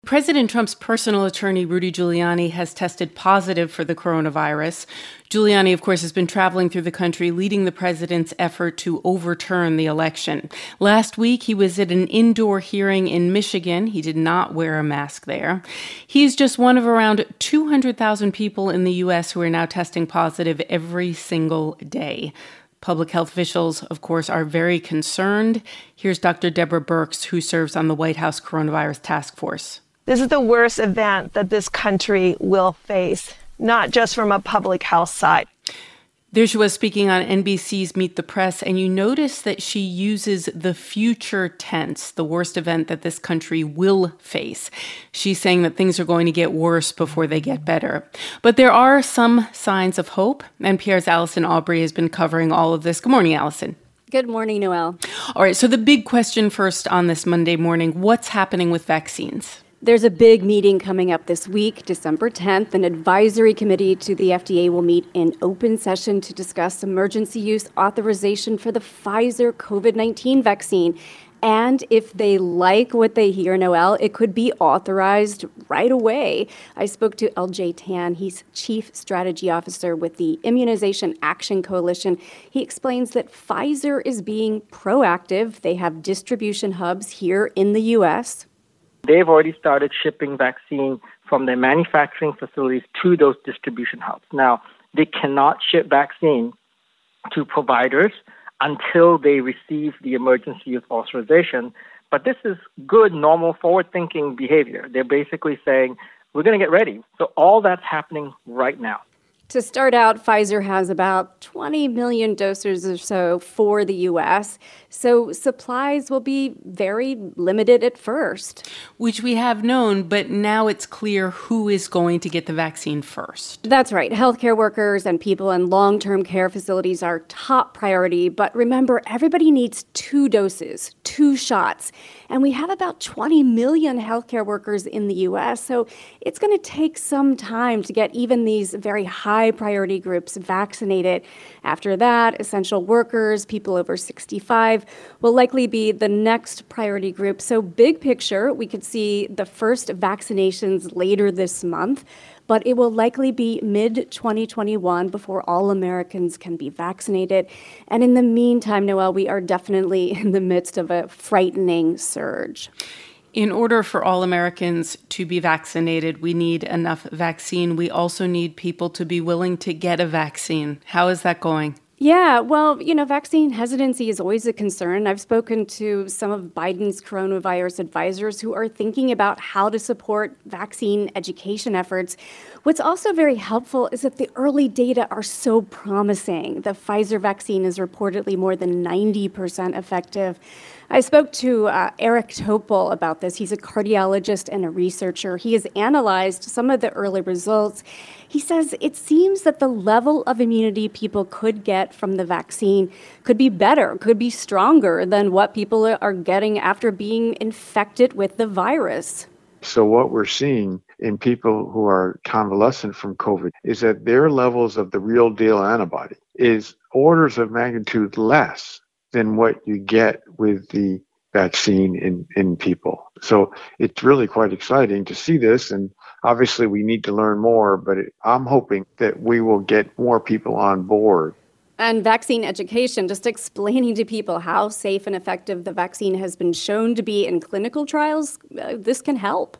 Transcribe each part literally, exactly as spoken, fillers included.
President Trump's personal attorney, Rudy Giuliani, has tested positive for the coronavirus. Giuliani, of course, has been traveling through the country, leading the president's effort to overturn the election. Last week, he was at an indoor hearing in Michigan. He did not wear a mask there. He's just one of around two hundred thousand people in the U S who are now testing positive every single day. Public health officials, of course, are very concerned. Here's Doctor Deborah Birx, who serves on the White House Coronavirus Task Force. This is the worst event that this country will face, not just from a public health side. There she was speaking on N B C's Meet the Press, and you notice that she uses the future tense, the worst event that this country will face. She's saying that things are going to get worse before they get better. But there are some signs of hope. N P R's Allison Aubrey has been covering all of this. Good morning, Allison. Good morning, Noelle. All right, so the big question first on this Monday morning, what's happening with vaccines? There's a big meeting coming up this week, December tenth. An advisory committee to the F D A will meet in open session to discuss emergency use authorization for the Pfizer COVID nineteen vaccine. And if they like what they hear, Noelle, it could be authorized right away. I spoke to L J Tan. He's Chief Strategy Officer with the Immunization Action Coalition. He explains that Pfizer is being proactive. They have distribution hubs here in the U S They've already started shipping vaccine from their manufacturing facilities to those distribution hubs. Now, they cannot ship vaccine to providers until they receive the emergency use authorization. But this is good, normal, forward-thinking behavior. They're basically saying, we're going to get ready. So all that's happening right now. To start out, Pfizer has about twenty million doses or so for the U S, so supplies will be very limited at first. Which we have known, but now it's clear who is going to get the vaccine first. That's right. Healthcare workers and people in long-term care facilities are top priority. But remember, everybody needs two doses, two shots. And we have about twenty million healthcare workers in the U S, so it's going to take some time to get even these very high priority groups vaccinated. After that, essential workers, people over sixty-five, will likely be the next priority group. So big picture, we could see the first vaccinations later this month, but it will likely be mid twenty twenty-one before all Americans can be vaccinated. And in the meantime, Noelle, we are definitely in the midst of a frightening surge. In order for all Americans to be vaccinated, we need enough vaccine. We also need people to be willing to get a vaccine. How is that going? Yeah, well, you know, vaccine hesitancy is always a concern. I've spoken to some of Biden's coronavirus advisors who are thinking about how to support vaccine education efforts. What's also very helpful is that the early data are so promising. The Pfizer vaccine is reportedly more than ninety percent effective. I spoke to uh, Eric Topol about this. He's a cardiologist and a researcher. He has analyzed some of the early results. He says it seems that the level of immunity people could get from the vaccine could be better, could be stronger than what people are getting after being infected with the virus. So what we're seeing in people who are convalescent from COVID is that their levels of the real deal antibody is orders of magnitude less than what you get with the vaccine in, in people. So it's really quite exciting to see this. And obviously we need to learn more, but it, I'm hoping that we will get more people on board. And vaccine education, just explaining to people how safe and effective the vaccine has been shown to be in clinical trials, uh, this can help.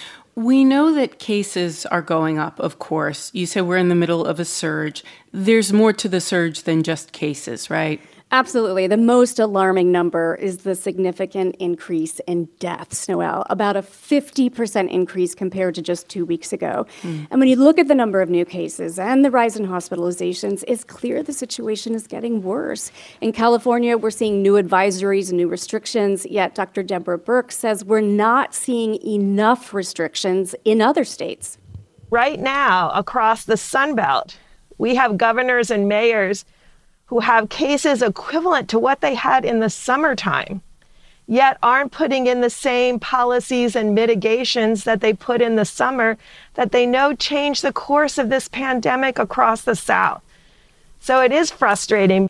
We know that cases are going up, of course. You say we're in the middle of a surge. There's more to the surge than just cases, right? Absolutely. The most alarming number is the significant increase in deaths, Noelle, about a fifty percent increase compared to just two weeks ago. Mm. And when you look at the number of new cases and the rise in hospitalizations, it's clear the situation is getting worse. In California, we're seeing new advisories and new restrictions, yet Doctor Deborah Birx says we're not seeing enough restrictions in other states. Right now, across the Sun Belt, we have governors and mayors who have cases equivalent to what they had in the summertime, yet aren't putting in the same policies and mitigations that they put in the summer that they know changed the course of this pandemic across the South. So it is frustrating.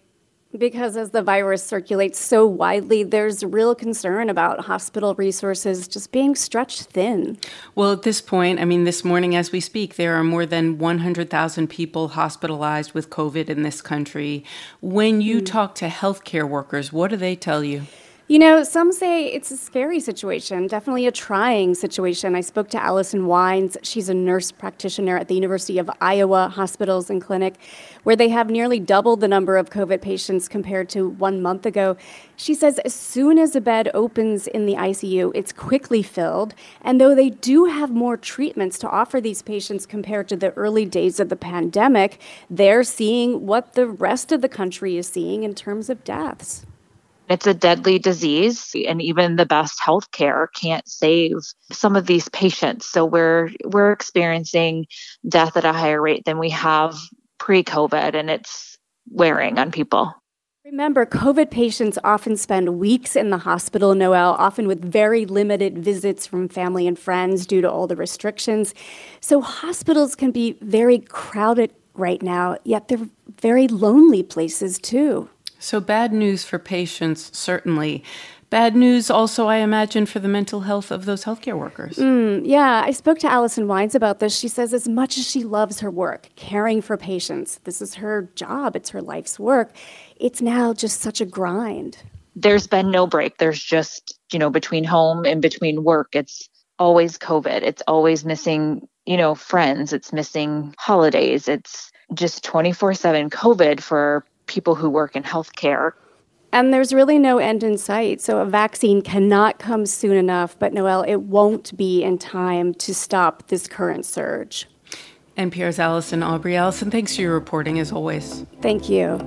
Because as the virus circulates so widely, there's real concern about hospital resources just being stretched thin. Well, at this point, I mean, this morning as we speak, there are more than one hundred thousand people hospitalized with COVID in this country. When you mm. talk to healthcare workers, what do they tell you? You know, some say it's a scary situation, definitely a trying situation. I spoke to Allison Wines. She's a nurse practitioner at the University of Iowa Hospitals and Clinic, where they have nearly doubled the number of COVID patients compared to one month ago. She says as soon as a bed opens in the I C U, it's quickly filled. And though they do have more treatments to offer these patients compared to the early days of the pandemic, they're seeing what the rest of the country is seeing in terms of deaths. It's a deadly disease, and even the best healthcare can't save some of these patients. So we're we're experiencing death at a higher rate than we have pre-COVID, and it's wearing on people. Remember, COVID patients often spend weeks in the hospital, Noelle, often with very limited visits from family and friends due to all the restrictions. So hospitals can be very crowded right now, yet they're very lonely places too. So bad news for patients, certainly. Bad news also, I imagine, for the mental health of those healthcare workers. Mm, yeah, I spoke to Allison Wines about this. She says as much as she loves her work, caring for patients, this is her job, it's her life's work, it's now just such a grind. There's been no break. There's just, you know, between home and between work, it's always COVID. It's always missing, you know, friends. It's missing holidays. It's just twenty-four seven COVID for people who work in healthcare. And there's really no end in sight. So a vaccine cannot come soon enough. But Noelle, it won't be in time to stop this current surge. N P R's Allison Aubrey. Allison, thanks for your reporting as always. Thank you.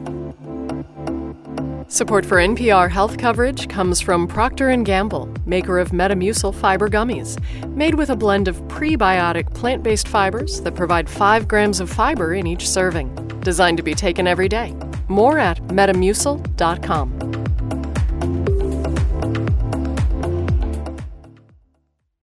Support for N P R health coverage comes from Procter and Gamble, maker of Metamucil fiber gummies, made with a blend of prebiotic plant-based fibers that provide five grams of fiber in each serving, designed to be taken every day. More at metamucil dot com.